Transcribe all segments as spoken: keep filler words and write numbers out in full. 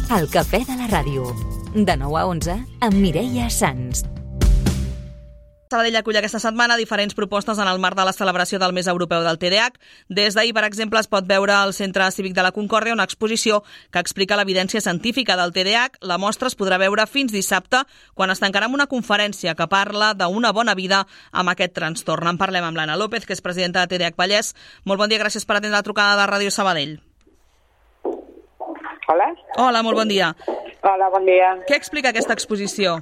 El cafè de la ràdio. De nou a onze, amb Mireia Sans. Sabadell acull aquesta setmana diferents propostes en el marc de la celebració del mes europeu del T D A H. Des d'ahir, per exemple, es pot veure al Centre Cívic de la Concòrdia una exposició que explica l'evidència científica del T D A H. La mostra es podrà veure fins dissabte, quan es tancarà amb una conferència que parla d'una bona vida amb aquest trastorn. En parlem amb l'Anna López, que és presidenta de T D A H Vallès. Molt bon dia, gràcies per atendre la trucada de Ràdio Sabadell. Hola. Hola, molt bon dia. Hola, bon dia. Què explica aquesta exposició?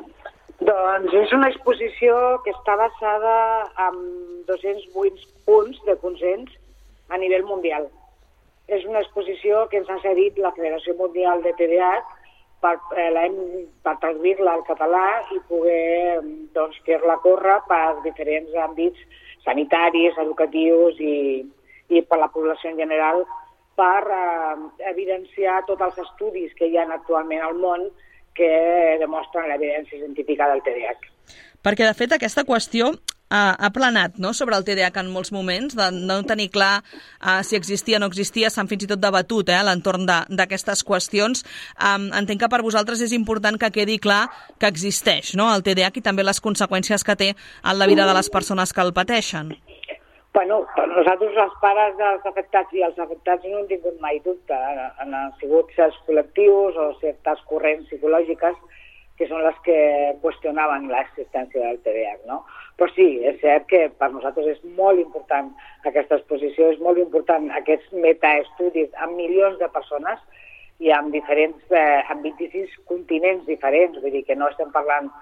Doncs és una exposició que està basada en dos-cents vuit punts de consens a nivell mundial. És una exposició que ens ha cedit la Federació Mundial de T D A H per, eh, per traduir-la al català i poder doncs, fer-la córrer per diferents àmbits sanitaris, educatius i, i per la població en general, per eh, evidenciar tots els estudis que hi ha actualment al món que demostren l'evidència científica del T D A H. Perquè, de fet, aquesta qüestió ha, ha planat, no?, sobre el T D A H en molts moments, de no tenir clar uh, si existia o no existia, s'han fins i tot debatut eh, a l'entorn d'aquestes qüestions. Um, entenc que per vosaltres és important que quedi clar que existeix, no?, el T D A H i també les conseqüències que té en la vida de les persones que el pateixen. Bueno, per nosaltres, els pares dels afectats i els afectats no han tingut mai dubte. Han sigut certs col·lectius o certes corrents psicològiques que són les que qüestionaven l'existència del T D A H, no? Però sí, és cert que per nosaltres és molt important aquesta exposició, és molt important aquests metaestudis amb milions de persones i amb diferents, eh, amb vint-i-sis continents diferents, vull dir que no estem parlant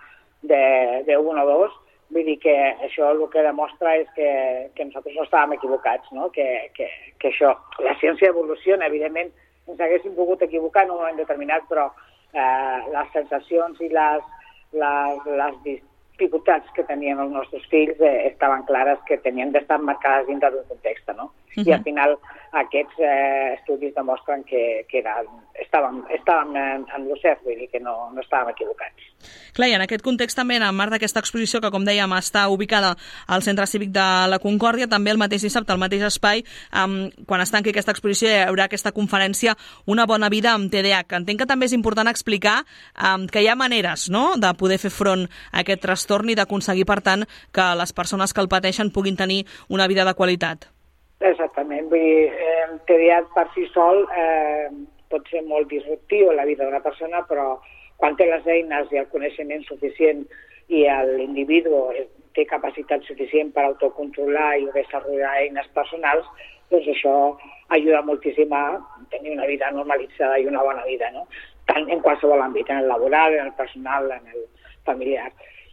d'un o dos. Vull dir que això el que demostra és que, que nosaltres no estàvem equivocats, no? Que, que, que això, la ciència evoluciona, evidentment ens haguéssim pogut equivocar en un moment determinat, però eh, les sensacions i les, les, les dificultats que tenien els nostres fills eh, estaven clares que tenien d'estar marcades dintre d'un context, no? Uh-huh. I al final aquests eh, estudis demostren que, que eren, estàvem, estàvem en, en lo cert, vull dir que no, no estàvem equivocats. Clar, i en aquest context també, en el marc d'aquesta exposició, que com dèiem està ubicada al Centre Cívic de la Concòrdia, també el mateix dissabte, al mateix espai, um, quan es tanqui aquesta exposició hi haurà aquesta conferència Una bona vida amb T D A H. Entenc que també és important explicar um, que hi ha maneres, no?, de poder fer front a aquest trastorn i d'aconseguir, per tant, que les persones que el pateixen puguin tenir una vida de qualitat. Exactament, vull dir, eh, el T D A H per si sol eh, pot ser molt disruptiu en la vida d'una persona, però quan té les eines i el coneixement suficient i l'individu té capacitat suficient per autocontrolar i desenvolupar eines personals, doncs això ajuda moltíssim a tenir una vida normalitzada i una bona vida, no? Tant en qualsevol àmbit, en el laboral, en el personal, en el familiar.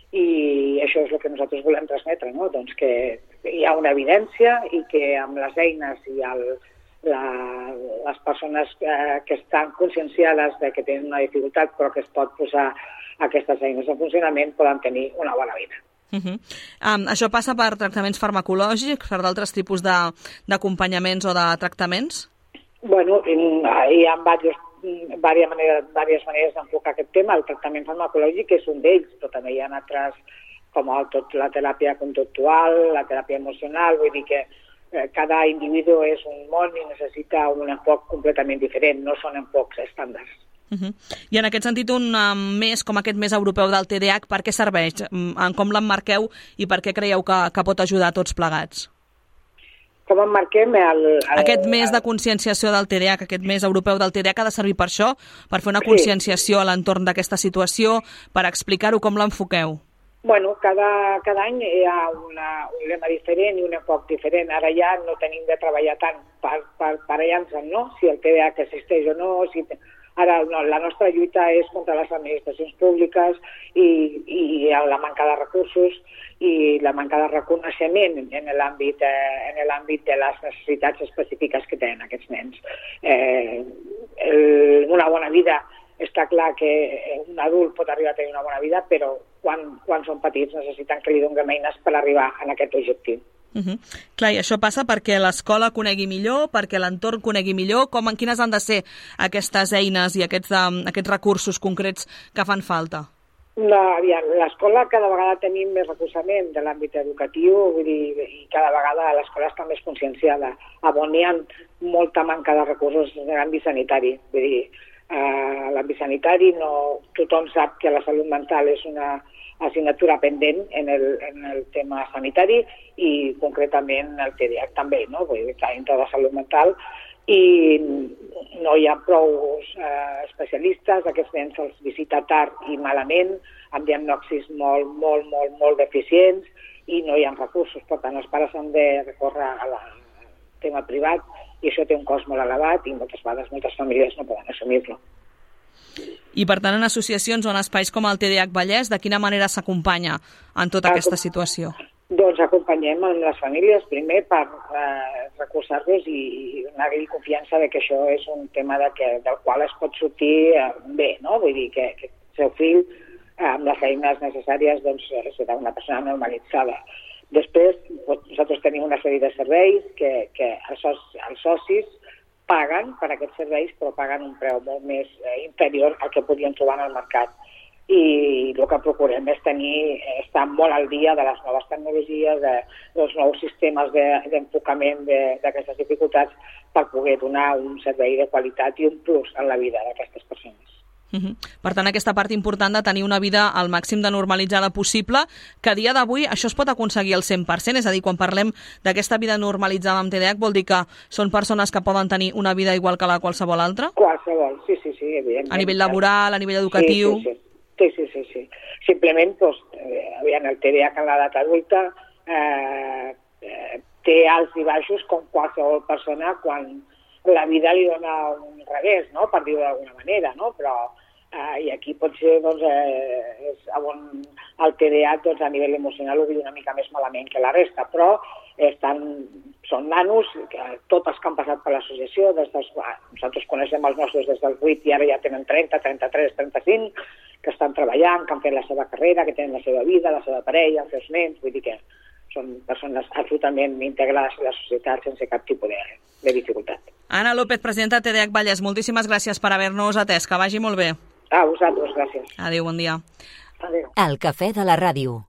I això és el que nosaltres volem transmetre, no? Doncs que hi ha una evidència i que amb les eines i el, la, les persones eh, que estan conscienciades de que tenen una dificultat però que es pot posar aquestes eines en funcionament poden tenir una bona vida. Uh-huh. Um, això passa per tractaments farmacològics, per d'altres tipus d'acompanyaments o de tractaments? Bueno, hi ha diversos Vàries maneres, vàries maneres d'enfocar aquest tema. El tractament farmacològic és un d'ells, però també hi ha altres, com el, tot, la teràpia conductual, la teràpia emocional. Vull dir que eh, cada individu és un món i necessita un enfoc completament diferent, no són enfocs estàndards. Uh-huh. I en aquest sentit, un um, mes com aquest mes europeu del T D A H, per què serveix? Com l'emmarqueu i per què creieu que, que pot ajudar a tots plegats? Com emmarquem el, el... Aquest mes de conscienciació del T D A H, aquest mes europeu del T D A H ha de servir per això, per fer una conscienciació a l'entorn d'aquesta situació, per explicar-ho, com l'enfoqueu? Bueno, cada, cada any hi ha una, un lema diferent i un enfoc diferent. Ara ja no tenim de treballar tant per, per, per allà-nos, no? Si el T D A H existeix o no, si... Ara no, la nostra lluita és contra les administracions públiques i, i la manca de recursos i la manca de reconeixement en l'àmbit eh, en l'àmbit de les necessitats específiques que tenen aquests nens. Eh, el, una bona vida, està clar que un adult pot arribar a tenir una bona vida, però quan, quan són petits necessiten que li donem eines per arribar a aquest objectiu. Uh-huh. Clar, i això passa perquè l'escola conegui millor, perquè l'entorn conegui millor, com en quines han de ser aquestes eines i aquests, um, aquests recursos concrets que fan falta? L'escola cada vegada tenim més recolzament de l'àmbit educatiu, vull dir, i cada vegada l'escola està més conscienciada. On hi ha molta manca de recursos en l'àmbit sanitari, vull dir, a l'àmbit sanitari. No, tothom sap que la salut mental és una assignatura pendent en el, en el tema sanitari i concretament el T D A H també, no? Vull dir que dintre de salut mental i no hi ha prou eh, especialistes, aquests nens se'ls visita tard i malament, amb diagnòstic molt, molt, molt, molt deficients i no hi ha recursos. Per tant, els pares han de recórrer al tema privat i això té un cost molt elevat i moltes vegades moltes famílies no poden assumir-lo. I, per tant, en associacions o en espais com el T D A H Vallès, de quina manera s'acompanya en tota aquesta situació? Doncs acompanyem amb les famílies, primer per eh, recolzar-los i donar-li confiança de que això és un tema de que, del qual es pot sortir eh, bé, no? Vull dir que, que el seu fill, eh, amb les eines necessàries, doncs, serà una persona normalitzada. Després, doncs, nosaltres tenim una sèrie de serveis que, que els, socis, els socis paguen per aquests serveis, però paguen un preu molt més eh, inferior al que podien trobar en el mercat. I el que procurem és tenir, estar molt al dia de les noves tecnologies, de, dels nous sistemes d'enfocament de, d'aquestes dificultats per poder donar un servei de qualitat i un plus en la vida d'aquestes persones. Uh-huh. Per tant, aquesta part important de tenir una vida al màxim de normalitzada possible, que a dia d'avui això es pot aconseguir al cent per cent, és a dir, quan parlem d'aquesta vida normalitzada amb T D A H vol dir que són persones que poden tenir una vida igual que la qualsevol altra? Qualsevol, sí, sí, sí, evidentment. A nivell laboral, a nivell educatiu? Sí, sí, sí. Sí, sí, sí, sí. Simplement, doncs, eh, el T D A H en l'edat adulta eh, eh, té alts i baixos com qualsevol persona quan la vida li dona un revés, no?, per dir-ho d'alguna manera, no? Però eh, i aquí potser doncs, eh, és on el T D A H doncs, a nivell emocional ho viu una mica més malament que la resta, però estan, són nanos, que, tots els que han passat per l'associació, des dels, nosaltres coneixem els nostres des dels vuit i ara ja tenen trenta, trenta-tres, trenta-cinc, que estan treballant, que han fet la seva carrera, que tenen la seva vida, la seva parella, els seus nens, vull dir que són persones absolutament integrades a la societat sense cap tipus de, de dificultat. Anna López, presidenta de T D A H Vallès, moltíssimes gràcies per haver-nos atès, que vagi molt bé. A vosaltres, gràcies. Adéu, bon dia. Adéu. El cafè de la ràdio.